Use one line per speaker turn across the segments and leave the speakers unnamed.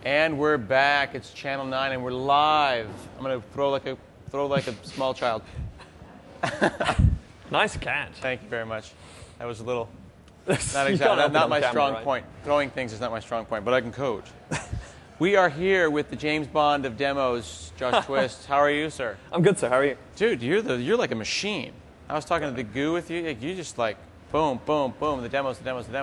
And we're back. It's Channel 9, and we're live. I'm gonna throw like a small child.
Nice catch.
Thank you very much. That was a little
You
not exactly
can't help it
not
on
my
camera,
strong
right?
point. Throwing things is not my strong point, but I can code. We are here with the James Bond of demos, Josh Twist. How are you, sir?
I'm good, sir. How are you?
Dude, you're like a machine. I was talking to the goo with you. Like, you just like boom, boom, boom. The demos.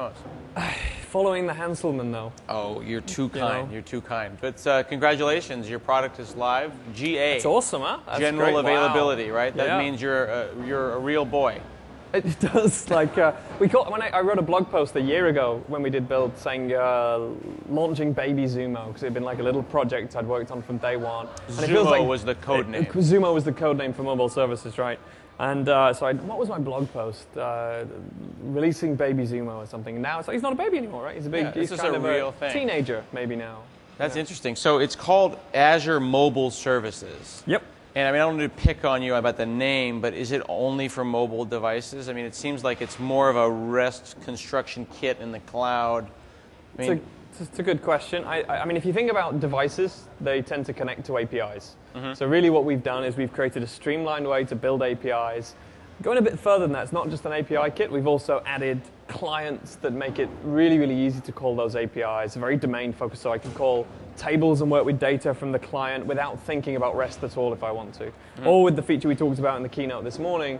Following the Hanselman, though.
Oh, you're too
You
kind.
know.
You're too kind. But congratulations, your product is live. GA.
It's awesome, huh? That's
General
great.
availability,
Wow.
right? That
Yeah.
means you're a real boy.
It does. Like I wrote a blog post a year ago when we did build, saying launching Baby Zumo, because it had been like a little project I'd worked on from day one. And it feels
Zumo
like
was the code name.
Zumo was the code name for mobile services, right? And what was my blog post? Releasing Baby Zumo or something. Now it's like he's not a baby anymore, right? He's a big,
Yeah, this
he's
is
kind
a
of
real thing.
teenager maybe now.
That's interesting. So it's called Azure Mobile Services.
Yep.
And I mean, I don't need to pick on you about the name, but is it only for mobile devices? I mean, it seems like it's more of a REST construction kit in the cloud. I mean,
It's a good question. I mean, if you think about devices, they tend to connect to APIs.
Mm-hmm.
So really what we've done is we've created a streamlined way to build APIs. Going a bit further than that, it's not just an API kit. We've also added clients that make it really, really easy to call those APIs. Very domain focused, so I can call tables and work with data from the client without thinking about REST at all if I want to.
Mm-hmm.
Or with the feature we talked about in the keynote this morning,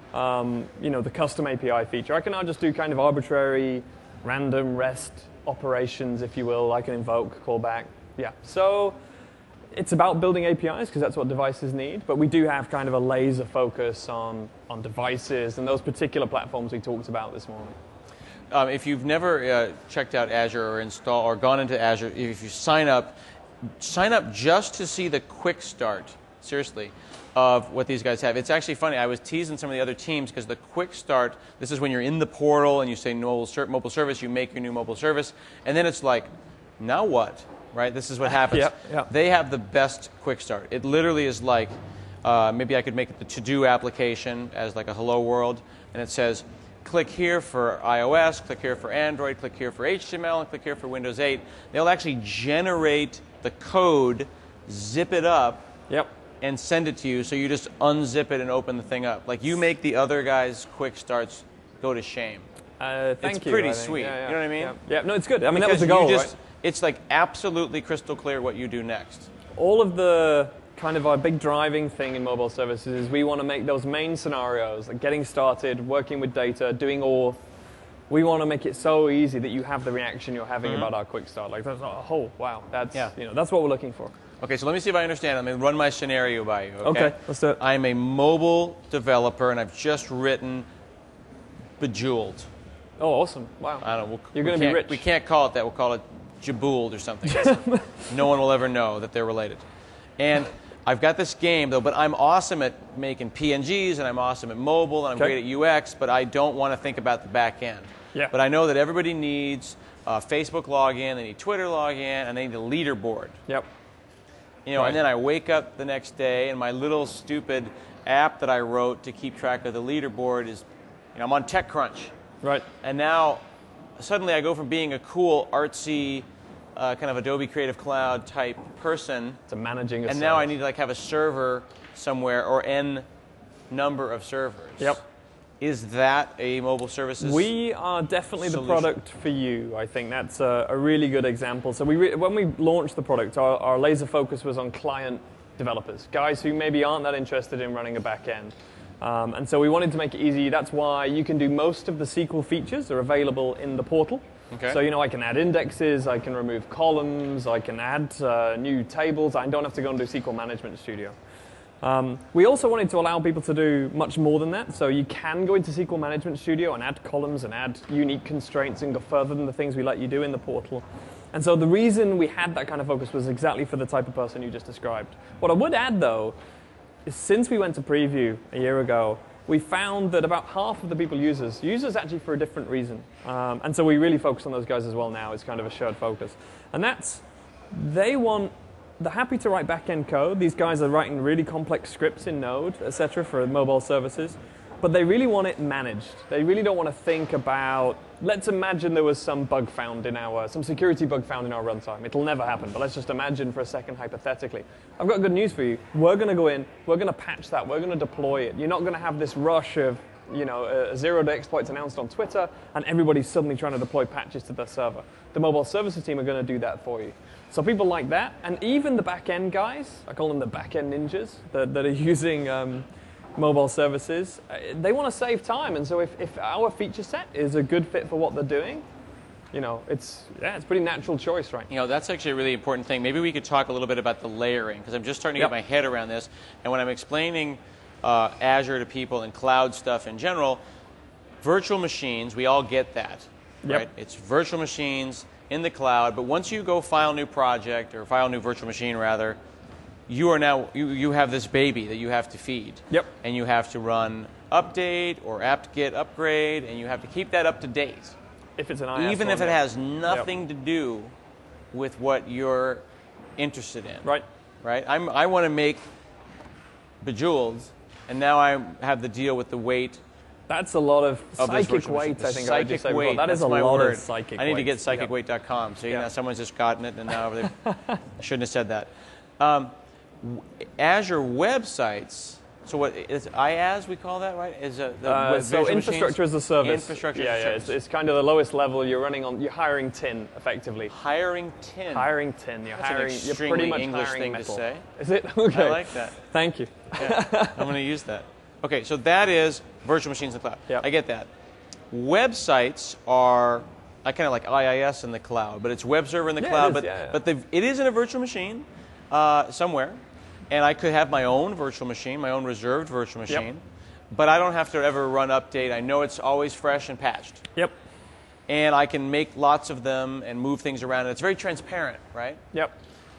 the custom API feature. I can now just do kind of arbitrary, random REST operations, if you will. I can invoke, call back. Yeah. So it's about building APIs because that's what devices need. But we do have kind of a laser focus on devices and those particular platforms we talked about this morning.
if you've never checked out Azure or gone into Azure, if you sign up just to see the quick start, seriously, of what these guys have. It's actually funny. I was teasing some of the other teams because the quick start, this is when you're in the portal and you say mobile service, you make your new mobile service, and then it's like, now what? Right? This is what happens.
Yep.
They have the best quick start. It literally is like, maybe I could make the to-do application as like a hello world, and it says, click here for iOS, click here for Android, click here for HTML, and click here for Windows 8. They'll actually generate the code, zip it up,
Yep.
and send it to you, so you just unzip it and open the thing up. Like, you make the other guys' quick starts go to shame.
Thank you.
It's pretty
I think.
sweet.
Yeah,
You know what I mean?
Yeah. No, it's good. I mean,
Because
that was the goal,
you
right?
It's like absolutely crystal clear what you do next.
All of the kind of our big driving thing in mobile services is we want to make those main scenarios, like getting started, working with data, doing auth. We want to make it so easy that you have the reaction you're having about our quick start. Like, that's wow, that's that's what we're looking for.
Okay, so let me see if I understand. I'm going to run my scenario by you. Okay,
let's do it.
I'm a mobile developer, and I've just written Bejeweled.
Oh, awesome! Wow,
I don't know.
You're going to be rich.
We can't call it that. We'll call it Jabooled or something. No one will ever know that they're related. And I've got this game, though, but I'm awesome at making PNGs, and I'm awesome at mobile, and I'm great at UX, but I don't want to think about the back end.
Yeah.
But I know that everybody needs Facebook login, they need Twitter login, and they need a leaderboard.
Yep.
And then I wake up the next day, and my little stupid app that I wrote to keep track of the leaderboard is, I'm on TechCrunch.
Right.
And now, suddenly I go from being a cool, artsy, kind of Adobe Creative Cloud type person
To managing a
and now I need to have a server somewhere or N number of servers.
Yep.
Is that a mobile services?
We are definitely
solution?
the product for you. I think that's a really good example. So when we launched the product, our laser focus was on client developers, guys who maybe aren't that interested in running a back end. And so we wanted to make it easy. That's why you can do most of the SQL features are available in the portal.
Okay.
So, I can add indexes, I can remove columns, I can add new tables. I don't have to go and do SQL Management Studio. We also wanted to allow people to do much more than that. So you can go into SQL Management Studio and add columns and add unique constraints and go further than the things we let you do in the portal. And so the reason we had that kind of focus was exactly for the type of person you just described. What I would add, though, is since we went to preview a year ago, we found that about half of the people use us actually for a different reason. And so we really focus on those guys as well now. It's kind of a shared focus. And that's, they're happy to write back-end code. These guys are writing really complex scripts in Node, etc., for mobile services. But they really want it managed. They really don't want to think about let's imagine there was some bug found in some security bug found in our runtime. It'll never happen, but let's just imagine for a second hypothetically. I've got good news for you. We're going to go in, we're going to patch that, we're going to deploy it. You're not going to have this rush of zero-day exploits announced on Twitter, and everybody's suddenly trying to deploy patches to their server. The mobile services team are going to do that for you. So people like that, and even the back-end guys, I call them the back-end ninjas, that are using mobile services, they want to save time. And so if our feature set is a good fit for what they're doing, it's a pretty natural choice, right?
That's actually a really important thing. Maybe we could talk a little bit about the layering, because I'm just starting to get my head around this. And when I'm explaining Azure to people and cloud stuff in general, virtual machines, we all get that, right? It's virtual machines in the cloud, but once you go file a new project, or file a new virtual machine rather, you are now, you have this baby that you have to feed.
Yep.
And you have to run update or apt-get upgrade, and you have to keep that up to date.
If it's an IaaS
even if it has nothing to do with what you're interested in.
Right.
Right? I want to make Bejeweled, and now I have to deal with the weight.
That's a lot of psychic weight, I think I would just say before. That is a lot of psychic weight.
I need to get psychicweight.com. So now someone's just gotten it, and now they shouldn't have said that. Azure websites. So what is IaaS? We call that, right? Is
so infrastructure as a service.
Infrastructure as a service.
It's kind of the lowest level. You're hiring tin effectively.
Hiring tin.
Hiring tin.
That's
you're pretty much
English
hiring
thing
metal.
to say.
Is it? Okay.
I like that.
Thank you.
Yeah, I'm going to use that. Okay, so that is virtual machines in the cloud.
Yep.
I get that. Websites are kind of like IIS in the cloud, but it's web server in the cloud. But it is in a virtual machine somewhere. And I could have my own virtual machine, my own reserved virtual machine, but I don't have to ever run update. I know it's always fresh and patched.
Yep.
And I can make lots of them and move things around. And it's very transparent, right?
Yep.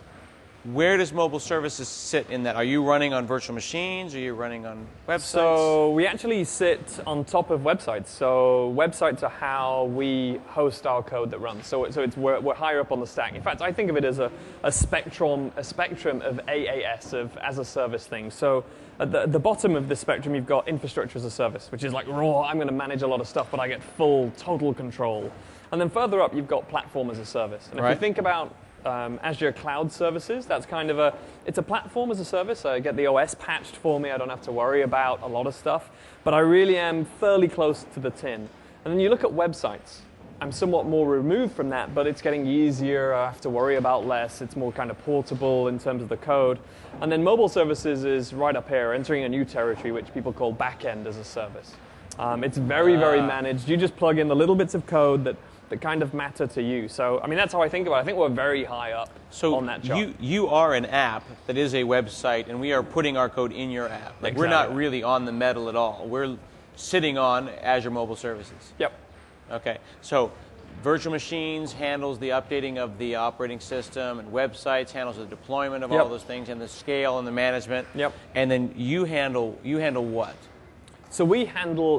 Where does mobile services sit in that? Are you running on virtual machines? Are you running on websites?
So we actually sit on top of websites. So websites are how we host our code that runs. So we're higher up on the stack. In fact, I think of it as a spectrum of AAS, of as a service things. So at the bottom of this spectrum, you've got infrastructure as a service, which is like raw. I'm going to manage a lot of stuff, but I get total control. And then further up, you've got platform as a service. And if you think about Azure Cloud Services, that's kind of it's a platform as a service. I get the OS patched for me. I don't have to worry about a lot of stuff, but I really am fairly close to the tin. And then you look at websites. I'm somewhat more removed from that, but it's getting easier. I have to worry about less. It's more kind of portable in terms of the code. And then mobile services is right up here, entering a new territory, which people call backend as a service. It's very, very managed. You just plug in the little bits of code that kind of matter to you. So, I mean, that's how I think about it. I think we're very high up on that chart.
You are an app that is a website, and we are putting our code in your app. Like, we're not really on the metal at all. We're sitting on Azure Mobile Services.
Yep.
Okay. So, virtual machines handles the updating of the operating system, and websites handles the deployment of all those things, and the scale and the management.
Yep.
And then you handle what?
So we handle,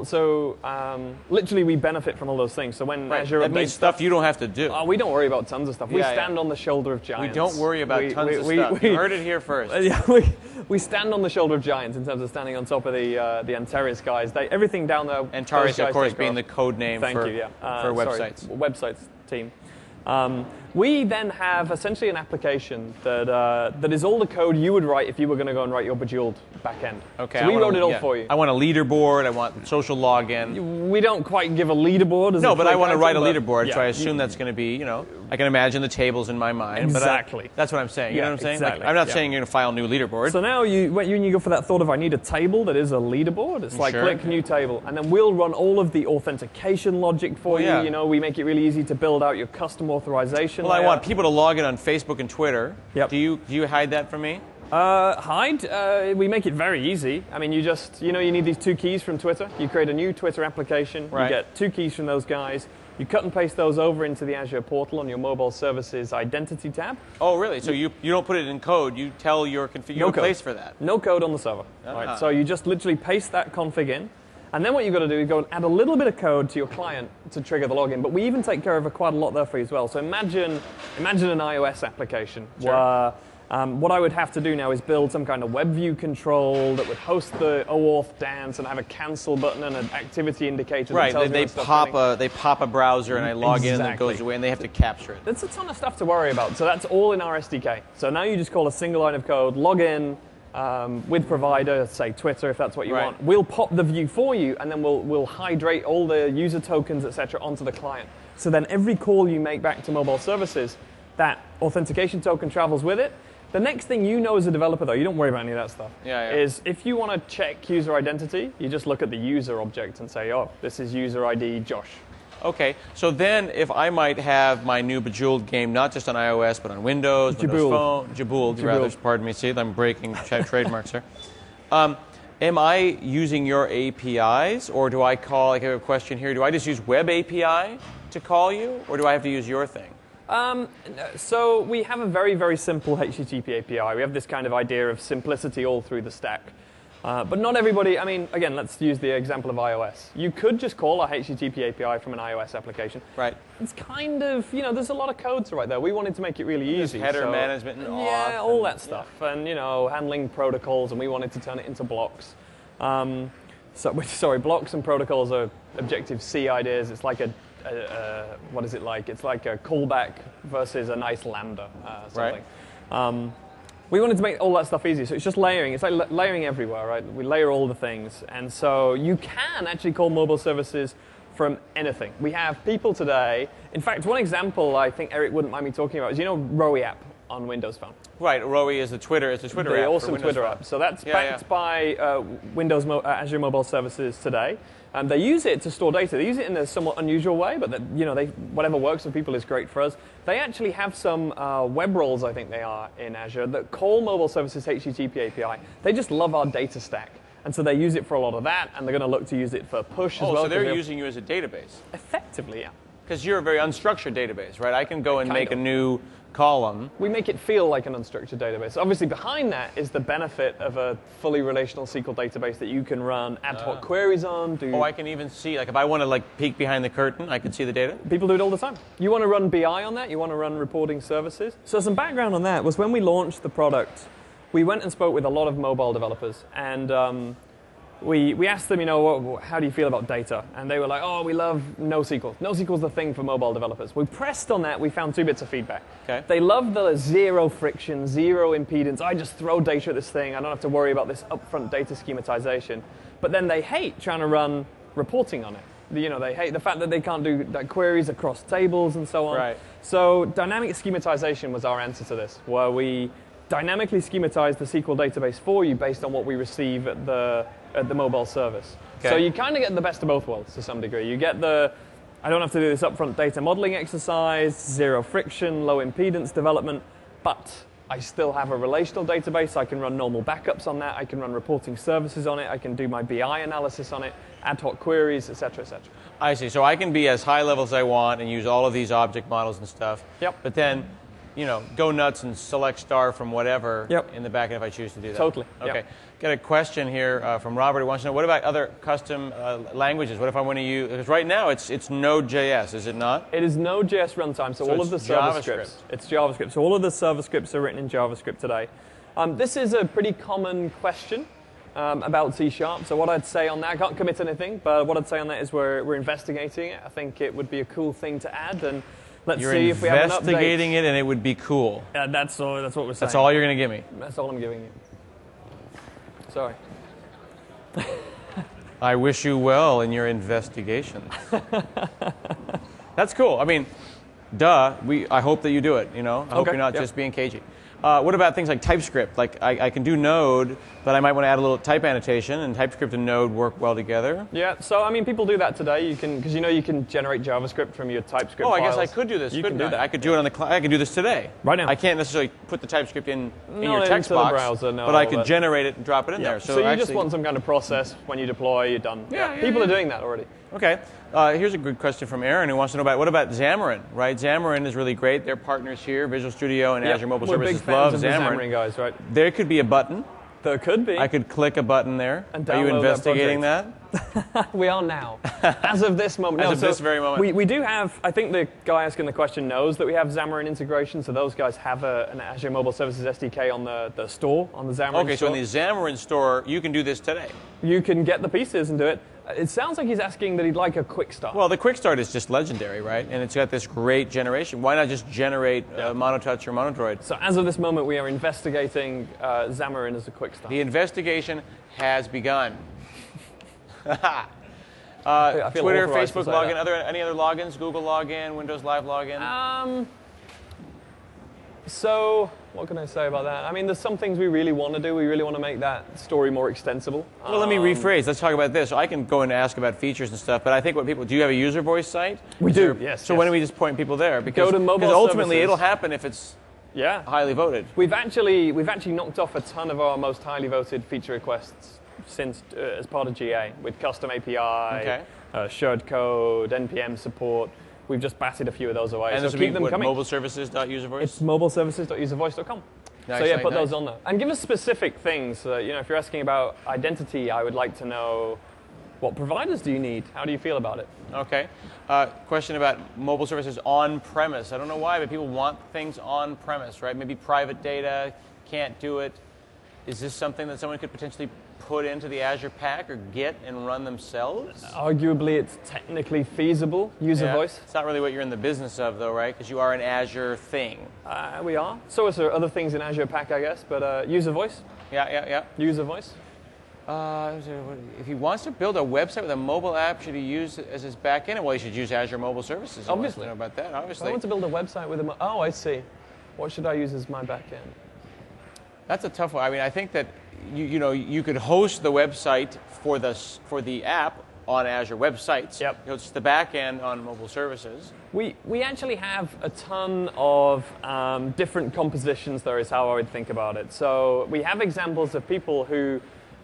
literally we benefit from all those things. So when Azure
that means stuff you don't have to do.
We don't worry about tons of stuff. We stand on the shoulder of giants.
We don't worry about tons of stuff. You heard it here first.
We stand on the shoulder of giants in terms of standing on top of the Antares guys. Everything down there.
Antares, of course, being the code name for websites.
Websites team. We then have essentially an application that is all the code you would write if you were going to go and write your Bejeweled backend.
Okay,
so we wrote it all for you.
I want a leaderboard. I want social login.
We don't quite give a leaderboard.
No, but I want to write a leaderboard, so I assume that's going to be, I can imagine the tables in my mind.
Exactly.
But that's what I'm saying. You know what I'm saying?
Exactly.
Like, I'm not saying you're going to file a new leaderboard.
So now when you go for that thought of I need a table that is a leaderboard, it's like click new table, and then we'll run all of the authentication logic for you. You know, we make it really easy to build out your custom authorization.
Well, I want people to log in on Facebook and Twitter.
Yep.
Do you hide that from me?
We make it very easy. I mean, you need these 2 keys from Twitter. You create a new Twitter application.
Right.
You get 2 keys from those guys. You cut and paste those over into the Azure portal on your mobile services identity tab.
Oh, really? So you don't put it in code. You tell your config. You have a place for that.
No code on the server. Right. So you just literally paste that config in. And then what you've got to do is go and add a little bit of code to your client to trigger the login. But we even take care of quite a lot there for you as well. So imagine an iOS application where What I would have to do now is build some kind of web view control that would host the OAuth dance and have a cancel button and an activity indicator.
Right,
that tells
they
me when stuff's
they pop a browser and I log in and it goes
Exactly.
away and they have to capture it.
There's a ton of stuff to worry about. So that's all in our SDK. So now you just call a single line of code, log in with provider, say Twitter if that's what you
Right.
want. We'll pop the view for you and then we'll hydrate all the user tokens, etc., onto the client. So then every call you make back to mobile services, that authentication token travels with it. The next thing you know as a developer, though, you don't worry about any of that stuff, is if you want to check user identity, you just look at the user object and say, oh, this is user ID Josh.
Okay, so then if I might have my new Bejeweled game not just on iOS but on Windows, Windows
Jabuled.
Phone, Jabuled, rather, pardon me, see, I'm breaking trademarks here. Am I using your APIs or do I call, like I have a question here, do I just use Web API to call you or do I have to use your thing?
So we have a very, very simple HTTP API. We have this kind of idea of simplicity all through the stack. But not everybody, I mean, again, let's use the example of iOS. You could just call a HTTP API from an iOS application.
Right.
It's kind of, there's a lot of code to write there. We wanted to make it really easy.
Header management and auth.
Yeah, all that stuff. Yeah. And, handling protocols, and we wanted to turn it into blocks. Blocks and protocols are Objective-C ideas. It's like what is it like? It's like a callback versus a nice lambda, something.
Right.
We wanted to make all that stuff easy, so it's just layering. It's like layering everywhere, right? We layer all the things, and so you can actually call mobile services from anything. We have people today. In fact, one example I think Eric wouldn't mind me talking about is Rowie app on Windows Phone.
Right, Rowie is the Twitter app.
The awesome Twitter app. So that's backed by Azure Mobile Services today. They use it to store data. They use it in a somewhat unusual way, but whatever works for people is great for us. They actually have some web roles, I think they are, in Azure that call mobile services HTTP API. They just love our data stack. And so they use it for a lot of that, and they're going to look to use it for push as well.
So they're using you as a database?
Effectively, yeah.
Because you're a very unstructured database, right? I can go and make a new column.
We make it feel like an unstructured database. Obviously, behind that is the benefit of a fully relational SQL database that you can run ad hoc queries on.
I can even see, like if I want to peek behind the curtain, I can see the data?
People do it all the time. You want to run BI on that? You want to run reporting services? So some background on that was when we launched the product, we went and spoke with a lot of mobile developers, and we asked them, how do you feel about data? And they were like, oh, we love NoSQL. NoSQL's the thing for mobile developers. We pressed on that. We found 2 bits of feedback.
Okay.
They love the zero friction, zero impedance. I just throw data at this thing. I don't have to worry about this upfront data schematization. But then they hate trying to run reporting on it. They hate the fact that they can't do queries across tables and so on.
Right.
So dynamic schematization was our answer to this, where we dynamically schematize the SQL database for you based on what we receive at the mobile service.
Okay.
So you kind of get the best of both worlds to some degree. You get I don't have to do this upfront data modeling exercise, zero friction, low impedance development, but I still have a relational database. I can run normal backups on that. I can run reporting services on it. I can do my BI analysis on it, ad hoc queries, et cetera, et cetera.
I see. So I can be as high level as I want and use all of these object models and stuff.
Yep.
But then, go nuts and select star from whatever in the back end if I choose to do that.
Totally.
Okay.
Yep.
Got a question here from Robert who wants to know, what about other custom languages? What if I want to use, because right now it's Node.js, is it not?
It is Node.js runtime, so all of the server scripts. It's JavaScript. So all of the server scripts are written in JavaScript today. This is a pretty common question about C#. So what I'd say on that, I can't commit to anything, but what I'd say on that is we're investigating it. I think it would be a cool thing to add, and let's see if we have an update.
You're investigating it, and it would be cool.
That's what we're saying.
That's all you're going to give me?
That's all I'm giving you. Sorry.
I wish you well in your investigations. That's cool. I mean, duh. I hope that you do it. I hope you're not just being cagey. What about things like TypeScript? Like I can do Node, but I might want to add a little type annotation, and TypeScript and Node work well together.
Yeah, so people do that today. You can, because you can generate JavaScript from your TypeScript
files.
I
guess I could do this.
You can do that.
I could do it on the I could do this today.
Right now.
I can't necessarily put the TypeScript in your
Not
text
into
box,
the browser, no,
but I could generate it and drop it in there.
So you just want some kind of process when you deploy, you're done. People are doing that already.
Okay. Here's a good question from Aaron who wants to know what about Xamarin, right? Xamarin is really great. They're partners here. Visual Studio and Azure Mobile Services love
Xamarin.
Xamarin.
Guys, right?
There could be a button.
There could be.
I could click a button there.
And
are you
download
investigating that?
We are now. As of this moment.
As of this very moment.
We do have, I think the guy asking the question knows that we have Xamarin integration, so those guys have an Azure Mobile Services SDK on the store, on the Xamarin store.
Okay, so in the Xamarin store, you can do this today.
You can get the pieces and do it. It sounds like he's asking that he'd like a quick start.
Well, the quick start is just legendary, right? And it's got this great generation. Why not just generate Monotouch or Monodroid?
So as of this moment, we are investigating Xamarin as a quick start.
The investigation has begun.
I feel
Twitter,
authorized to
Facebook
say
login,
that.
any other logins? Google login, Windows Live login?
So what can I say about that? I mean, there's some things we really want to do. We really want to make that story more extensible.
Well, let me rephrase. Let's talk about this. So I can go and ask about features and stuff, but I think what people do you have a user voice site?
We do. Yes.
So why don't we just point people there?
Go to mobile
ultimately
services.
it'll happen if it's highly voted.
We've actually knocked off a ton of our most highly voted feature requests since as part of GA with custom API, shared code, NPM support. We've just batted a few of those away.
And
so
this
keep them coming.
mobileservices.uservoice?
It's mobileservices.uservoice.com.
Nice,
So yeah, put
nice.
those on there. And give us specific things. If you're asking about identity, I would like to know what providers do you need? How do you feel about it?
Okay. Question about mobile services on-premise. I don't know why, but people want things on-premise, right? Maybe private data, can't do it. Is this something that someone could potentially put into the Azure Pack or get and run themselves?
Arguably, it's technically feasible. User voice.
It's not really what you're in the business of, though, right? Because you are an Azure thing.
We are. So is there other things in Azure Pack, I guess, but user voice.
Yeah.
User voice.
If he wants to build a website with a mobile app, should he use it as his backend? Well, he should use Azure Mobile Services. He wants to
Obviously.
know about that, obviously.
I want to build a website with a... Oh, I see. What should I use as my backend?
That's a tough one. I mean, I think that you could host the website for the app on Azure websites.
Yep.
It's the back end on mobile services.
We actually have a ton of different compositions, though, is how I would think about it. So we have examples of people who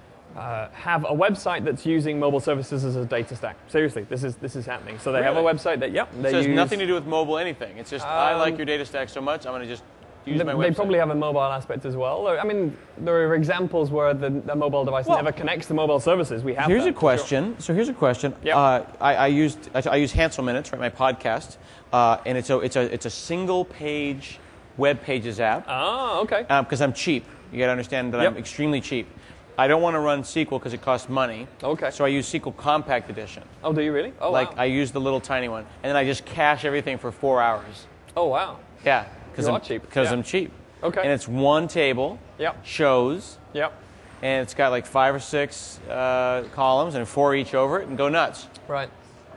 have a website that's using mobile services as a data stack. Seriously, this is happening. So they have a website that, they
So it has
use...
nothing to do with mobile anything. It's just, I like your data stack so much, I'm going to just use my website.
They probably have a mobile aspect as well. I mean, there are examples where the mobile device never connects to mobile services. We have
Here's
that,
a question. So here's a question.
Yep.
I use Hansel Minutes, right, my podcast, and it's a single page web pages app.
Oh, okay.
Because I'm cheap. You got to understand that I'm extremely cheap. I don't want to run SQL because it costs money.
Okay.
So I use SQL Compact Edition.
Oh, do you really? Oh,
wow.
wow.
I use the little tiny one, and then I just cache everything for 4 hours.
Oh, wow.
Yeah.
You are cheap.
Because
Yeah.
I'm cheap.
Okay.
And it's one table.
Yep.
Shows.
Yep.
And it's got like 5 or 6 columns and 4 each over it, and go nuts.
Right.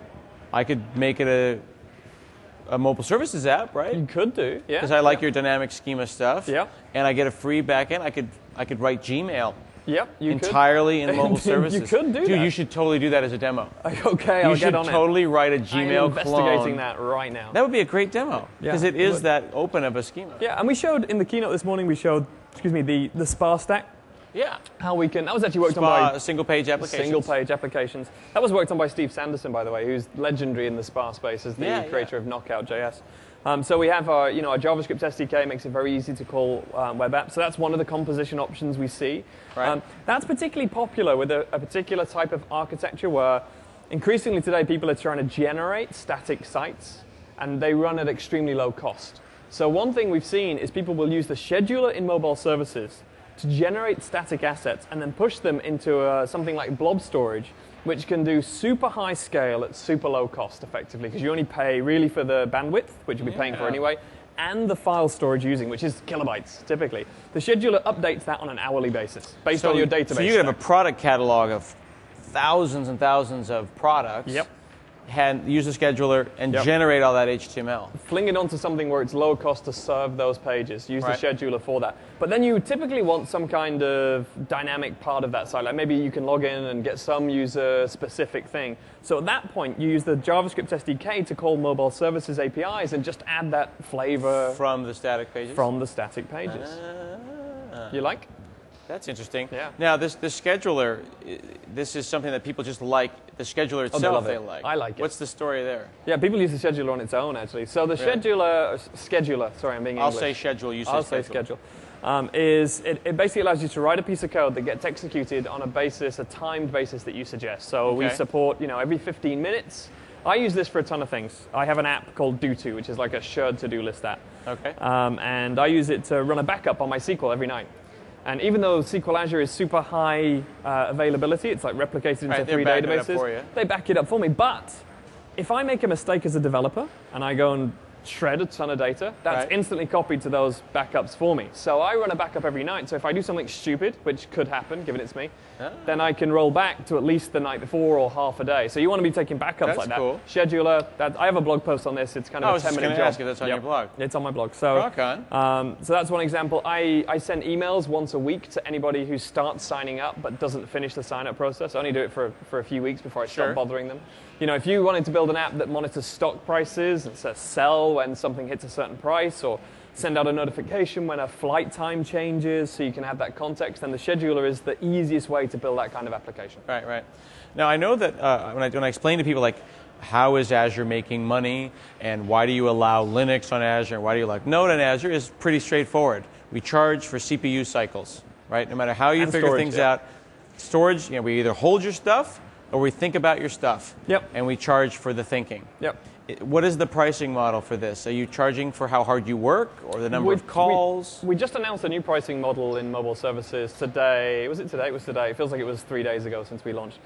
I could make it a mobile services app, right?
You could do, yeah.
Because I like your dynamic schema stuff.
Yep.
And I get a free backend. I could write Gmail.
Yep, you
entirely in mobile services.
You could do that.
Dude, you should totally do that as a demo.
Okay, I'll get on it.
You should totally write a
I'm
Gmail
investigating
clone.
that right now.
That would be a great demo because it is that open of a schema.
Yeah, and we showed in the keynote this morning. We showed, the SPA stack.
Yeah.
How we can. That was actually worked on by
single page applications.
Single page applications. That was worked on by Steve Sanderson, by the way, who's legendary in the SPA space as the creator of Knockout.js. So we have our JavaScript SDK makes it very easy to call web apps. So that's one of the composition options we see.
Right.
That's particularly popular with a particular type of architecture where increasingly today people are trying to generate static sites and they run at extremely low cost. So one thing we've seen is people will use the scheduler in mobile services to generate static assets and then push them into something like blob storage, which can do super high scale at super low cost effectively, because you only pay really for the bandwidth, which you'll be paying for anyway, and the file storage using, which is kilobytes typically. The scheduler updates that on an hourly basis based on your database.
So you could have a product catalog of thousands and thousands of products.
Yep.
Use the scheduler and generate all that HTML.
Fling it onto something where it's low cost to serve those pages. Use the scheduler for that. But then you typically want some kind of dynamic part of that site. Like maybe you can log in and get some user-specific thing. So at that point, you use the JavaScript SDK to call mobile services APIs and just add that flavor
from the static pages.
From the static pages. You like?
That's interesting.
Yeah.
Now, the scheduler, this is something that people just like. The scheduler itself,
love
they
it.
like.
I like it.
What's the story there?
Yeah, people use the scheduler on its own, actually. So the scheduler, sorry, I'm being English.
I'll say schedule, you say
I'll
schedule.
say schedule. It basically allows you to write a piece of code that gets executed on a timed basis that you suggest. So we support, every 15 minutes. I use this for a ton of things. I have an app called Do2, which is like a shared to-do list app.
Okay.
And I use it to run a backup on my SQL every night. And even though SQL Azure is super high availability, it's like replicated into 3 databases, they back it up for me. But if I make a mistake as a developer and I go and shred a ton of data, that's instantly copied to those backups for me. So I run a backup every night. So if I do something stupid, which could happen, given it's me, then I can roll back to at least the night before or half a day. So you want to be taking backups like that.
Cool.
Scheduler, I have a blog post on this. It's kind of a 10-minute job.
Ask you, that's on your blog.
It's on my blog. So,
Rock on.
So that's one example. I send emails once a week to anybody who starts signing up but doesn't finish the sign-up process. I only do it for a few weeks before I stop bothering them. If you wanted to build an app that monitors stock prices and says sell when something hits a certain price, or send out a notification when a flight time changes so you can have that context, then the scheduler is the easiest way to build that kind of application.
Right. Now, I know that when I explain to people, like, how is Azure making money, and why do you allow Linux on Azure, and why do you like Node on Azure, is pretty straightforward. We charge for CPU cycles, right? No matter how you figure things out. Storage, we either hold your stuff, or we think about your stuff.
Yep.
And we charge for the thinking.
Yep.
What is the pricing model for this? Are you charging for how hard you work, or the number of calls?
We just announced a new pricing model in mobile services today. Was it today? It was today. It feels like it was 3 days ago since we launched.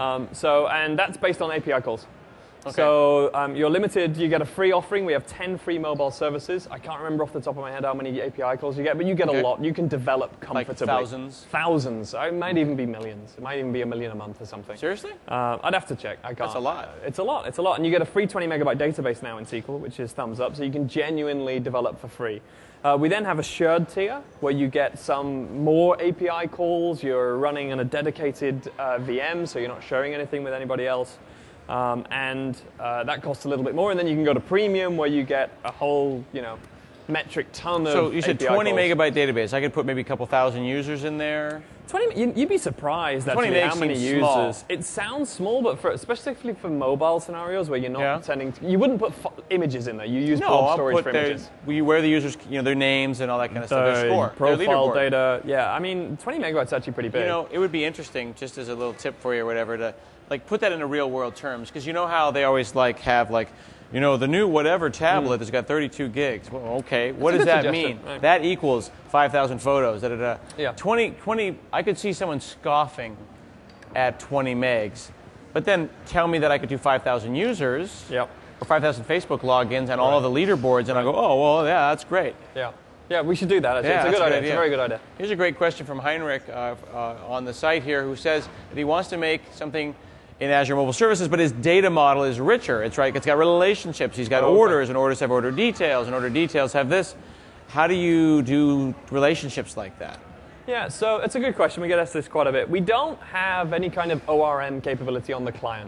And that's based on API calls. Okay. So you're limited. You get a free offering. We have 10 free mobile services. I can't remember off the top of my head how many API calls you get, but you get a lot. You can develop comfortably.
Like thousands?
Thousands. It might even be millions. It might even be 1 million a month or something.
Seriously?
I'd have to check. I can't.
That's a lot.
It's a lot. And you get a free 20 megabyte database now in SQL, which is thumbs up. So you can genuinely develop for free. We then have a shared tier where you get some more API calls. You're running on a dedicated VM, so you're not sharing anything with anybody else. That costs a little bit more, and then you can go to premium where you get a whole, metric ton of
So you said
API
20
calls.
megabyte database. I could put maybe a couple thousand users in there.
20, you'd be surprised actually how many users.
Small.
It sounds small, but especially for mobile scenarios where you're not sending, you wouldn't put images in there. You use blob storage for images.
Where the users, their names and all that kind of stuff. Their score,
profile data. Yeah, I mean, 20 megabytes is actually pretty big.
It would be interesting, just as a little tip for you or whatever, to put that into real world terms, because you know how they always have the new whatever tablet has got 32 gigs. Well, okay, what does that mean?
Right.
That equals 5,000 photos.
Yeah.
20. I could see someone scoffing at 20 megs, but then tell me that I could do 5,000 users or 5,000 Facebook logins and all of the leaderboards, and I go, oh, well, yeah, that's great.
Yeah, we should do that. Actually. It's a good idea. It's a very good idea.
Here's a great question from Heinrich on the site here, who says that he wants to make something in Azure Mobile Services, but his data model is richer. It's got relationships. He's got orders, and orders have order details, and order details have this. How do you do relationships like that?
Yeah, so it's a good question. We get asked this quite a bit. We don't have any kind of ORM capability on the client.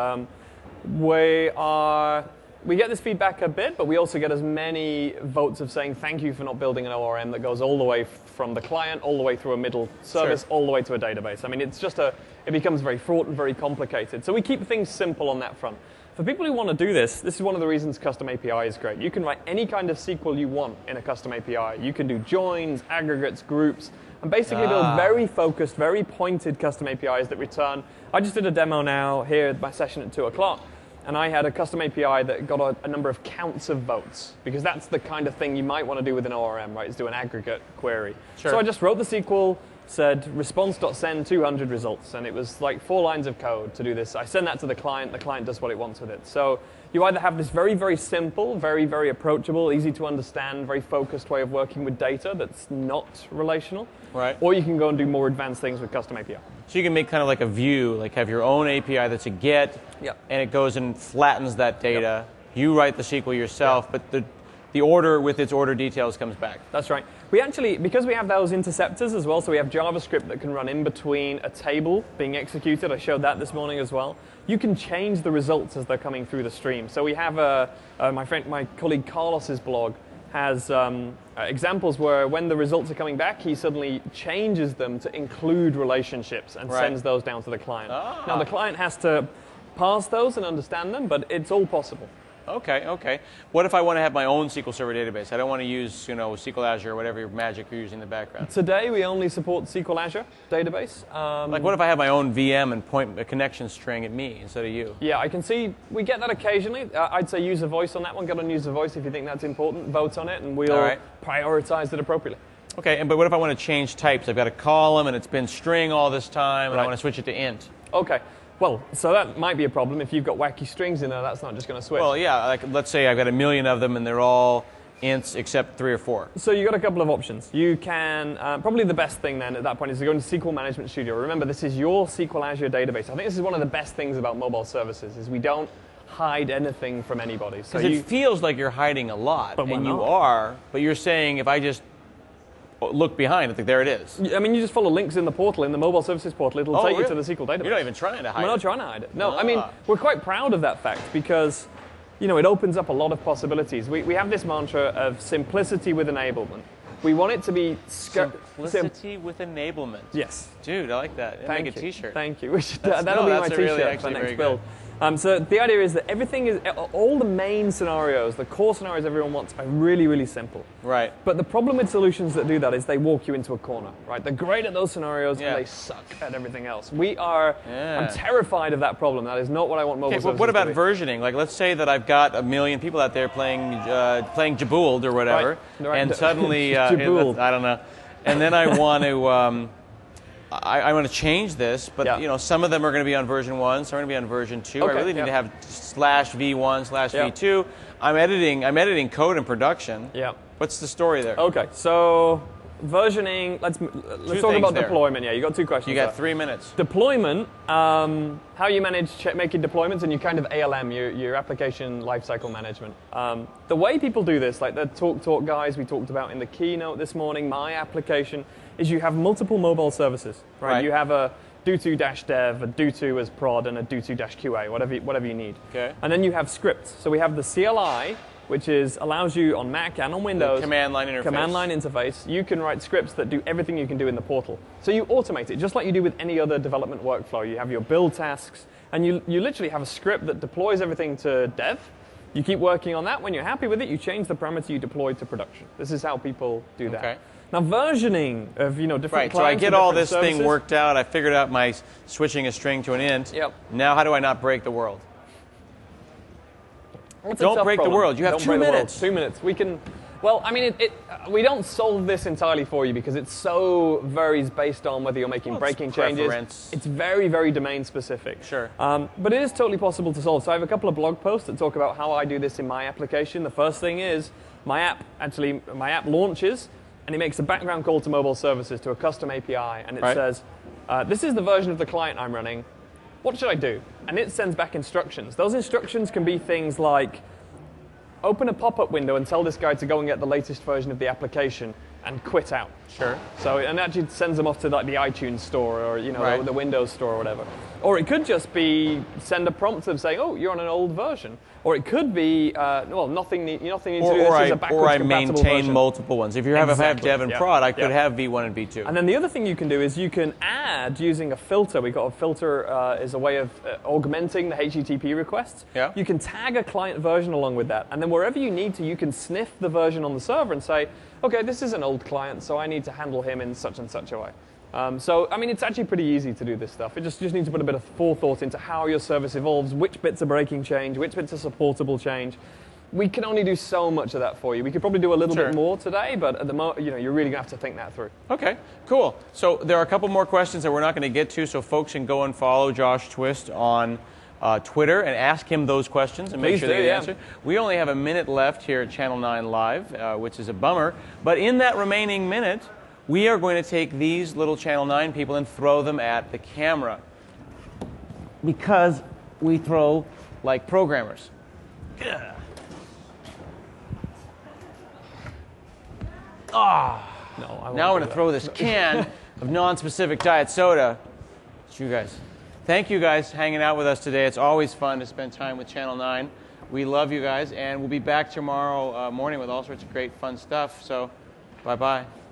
We get this feedback a bit, but we also get as many votes of saying thank you for not building an ORM that goes all the way from the client, all the way through a middle service, all the way to a database. I mean, it becomes very fraught and very complicated. So we keep things simple on that front. For people who want to do this is one of the reasons custom API is great. You can write any kind of SQL you want in a custom API. You can do joins, aggregates, groups, and basically build very focused, very pointed custom APIs that return. I just did a demo now here at my session at 2 o'clock. And I had a custom API that got a number of counts of votes, because that's the kind of thing you might want to do with an ORM, right? Is do an aggregate query.
Sure.
So I just wrote the SQL, said response.send 200 results, and it was like 4 lines of code to do this. I send that to the client does what it wants with it. So you either have this very, very simple, very, very approachable, easy to understand, very focused way of working with data that's not relational,
right?
Or you can go and do more advanced things with custom API.
So you can make kind of like a view, like have your own API that's a GET, and it goes and flattens that data. You write the SQL yourself, but the order with its order details comes back.
That's right. We actually, because we have those interceptors as well, so we have JavaScript that can run in between a table being executed. I showed that this morning as well. You can change the results as they're coming through the stream. So we have my colleague Carlos's blog has examples where when the results are coming back, he suddenly changes them to include relationships and sends those down to the client. Now, the client has to parse those and understand them, but it's all possible.
Okay, okay. What if I want to have my own SQL Server database? I don't want to use, SQL Azure or whatever magic you're using in the background.
Today, we only support SQL Azure database.
Like, what if I have my own VM and point a connection string at me instead of you?
Yeah, I can see we get that occasionally. I'd say use a voice on that one. Get on use a voice if you think that's important. Vote on it, and we'll prioritize it appropriately.
Okay, but what if I want to change types? I've got a column, and it's been string all this time, and I want to switch it to int.
Okay. Well, so that might be a problem. If you've got wacky strings in there, that's not just going to switch.
Well, yeah, like let's say I've got 1 million of them and they're all ints except 3 or 4.
So you've got a couple of options. You can, probably the best thing then at that point is to go into SQL Management Studio. Remember, this is your SQL Azure database. I think this is one of the best things about mobile services is we don't hide anything from anybody.
So it feels like you're hiding a lot, and you are, but you're saying if I just look behind it, there it is.
I mean, you just follow links in the portal, in the mobile services portal, it'll take you to the SQL database.
You're not even trying to hide it.
We're not trying to hide it. No, I mean, we're quite proud of that fact because, it opens up a lot of possibilities. We have this mantra of simplicity with enablement. We want it to be...
Simplicity with enablement.
Yes.
Dude, I like that.
Thank
Make a t-shirt.
Thank you. That'll be my t-shirt for next build. So the idea is that everything is, all the main scenarios, the core scenarios everyone wants are really, really simple.
Right.
But the problem with solutions that do that is they walk you into a corner, right? They're great at those scenarios and they suck at everything else. I'm terrified of that problem. That is not what I want mobile services
what about
to be.
versioning? Like, let's say that I've got 1 million people out there playing Jabooled or whatever, and suddenly, I don't know, and then I want to... I want to change this, but some of them are going to be on version 1, some are going to be on version 2. I really need to have /v1/v2. I'm editing code in production.
Yeah.
What's the story there?
Okay, so versioning. Let's talk about deployment. Yeah, you got 2 questions.
You got 3 minutes.
Deployment. How you manage making deployments, and you kind of ALM, your application lifecycle management. The way people do this, like the TalkTalk guys we talked about in the keynote this morning, my application, is you have multiple mobile services, right? You have a do2-dev, a do2 as prod, and a do2-QA, whatever you need.
Okay.
And then you have scripts. So we have the CLI, which allows you on Mac and on Windows.
The command line
interface. You can write scripts that do everything you can do in the portal. So you automate it, just like you do with any other development workflow. You have your build tasks, and you literally have a script that deploys everything to dev. You keep working on that. When you're happy with it, you change the parameter you deploy to production. This is how people do that.
Okay.
Now, versioning of different clients.
So I get all this thing worked out. I figured out my switching a string to an int.
Yep.
Now, how do I not break the world? Don't break the world. You have 2 minutes.
2 minutes. We can. Well, I mean, we don't solve this entirely for you because it so varies based on whether you're making breaking changes. It's very, very domain specific.
Sure.
But it is totally possible to solve. So I have a couple of blog posts that talk about how I do this in my application. The first thing is my app launches, and it makes a background call to mobile services to a custom API, and it says, this is the version of the client I'm running. What should I do? And it sends back instructions. Those instructions can be things like, open a pop-up window and tell this guy to go and get the latest version of the application and quit out.
Sure.
So, and actually sends them off to like the iTunes store or the Windows store or whatever. Or it could just be send a prompt of saying, oh, you're on an old version. Or it could be, nothing needs to do. This is a backwards
or I
compatible
maintain
version.
multiple ones. If you have dev and prod, I could have V1 and V2.
And then the other thing you can do is you can add using a filter. We got a filter is a way of augmenting the HTTP requests.
Yeah.
You can tag a client version along with that, and then wherever you need to, you can sniff the version on the server and say, okay, this is an old client, so I need to handle him in such and such a way. So, I mean, it's actually pretty easy to do this stuff. It just need to put a bit of forethought into how your service evolves, which bits are breaking change, which bits are supportable change. We can only do so much of that for you. We could probably do a little bit more today, but at the moment, you're really going to have to think that through.
Okay, cool. So there are a couple more questions that we're not going to get to, so folks can go and follow Josh Twist on Twitter and ask him those questions and make sure they get answered. We only have a minute left here at Channel 9 Live, which is a bummer. But in that remaining minute, we are going to take these little Channel 9 people and throw them at the camera. Because we throw like programmers. Yeah.
No,
now I'm going to throw this can of non-specific diet soda at you guys. thank you guys hanging out with us today. It's always fun to spend time with Channel 9. We love you guys, and we'll be back tomorrow morning with all sorts of great fun stuff. So, bye-bye.